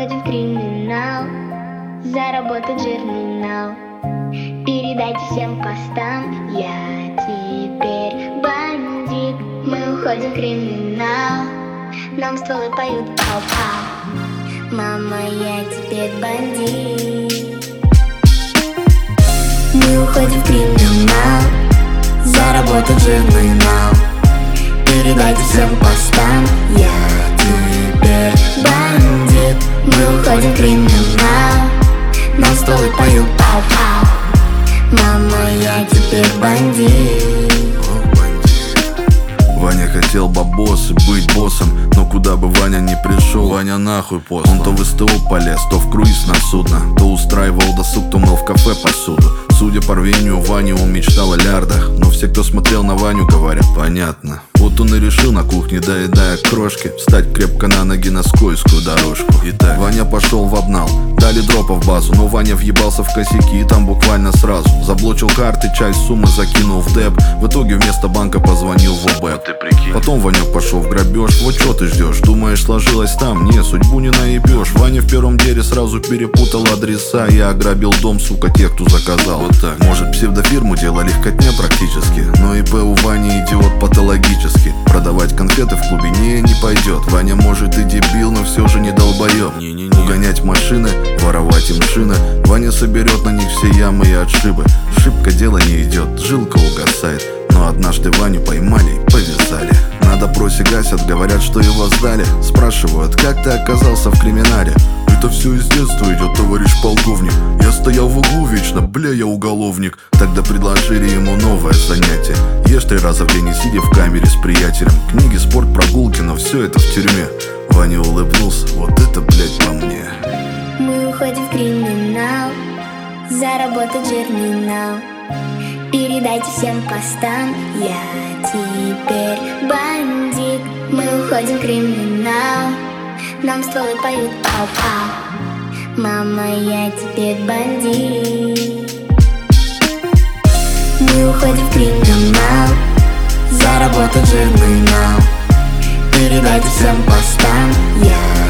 уходим в криминал, заработать жирный нал. Передайте всем постам, я теперь бандит. Мы уходим в криминал, нам стволы поют пау-пау. Мама, я теперь бандит. Мы уходим в криминал, заработать жирный нал. Передайте всем постам, я теперь бандит. Мы уходим в криминал, нам стволы поют пау-пау. Мама, я теперь бандит. Ваня хотел бабос и быть боссом, но куда бы Ваня не пришел, Ваня нахуй пост. Он то в СТО полез, то в круиз на судно, то устраивал досуг, то мыл в кафе посуду. Судя по рвению Вани, он мечтал о лярдах, но все, кто смотрел на Ваню, говорят: понятно. Вот он и решил на кухне, доедая крошки, встать крепко на ноги на скользкую дорожку. Итак, Ваня пошел в обнал, дали дропа в базу, но Ваня въебался в косяки и там буквально сразу заблочил карты, часть суммы закинул в деп. В итоге вместо банка позвонил в ОБ. Потом Ванек пошел в грабеж. Вот что ты ждешь? Думаешь, сложилось там? Не, судьбу не наебешь. Ваня в первом деле сразу перепутал адреса. Я ограбил дом, сука, тех, кто заказал. Вот так. Может, псевдофирму дело легкотня практически, но ИП у Вани идиот патологически. Продавать конфеты в клубе не пойдет. Ваня может и дебил, но все же не долбоеб. Угонять машины, воровать им шины. Ваня соберет на них все ямы и отшибы. Шибко дело не идет, жилка угасает. Но однажды Ваню поймали и повязали. На допросе гасят, говорят, что его сдали. Спрашивают: как ты оказался в криминале? Это все из детства идет, товарищ полковник. Я стоял в углу вечно, бля, я уголовник. Тогда предложили ему новое занятие: ешь 3 раза в день и сидя в камере с приятелем. Книги, спорт, прогулки, но все это в тюрьме. Ваня улыбнулся: вот это, блядь, по мне. Мы уходим в криминал, заработать жирный нал. Передайте всем постам, я теперь бандит. Мы уходим в криминал, нам стволы поют пау-пау. Мама, я теперь бандит. Мы уходим в криминал, заработать жирный нал. Передайте всем постам, я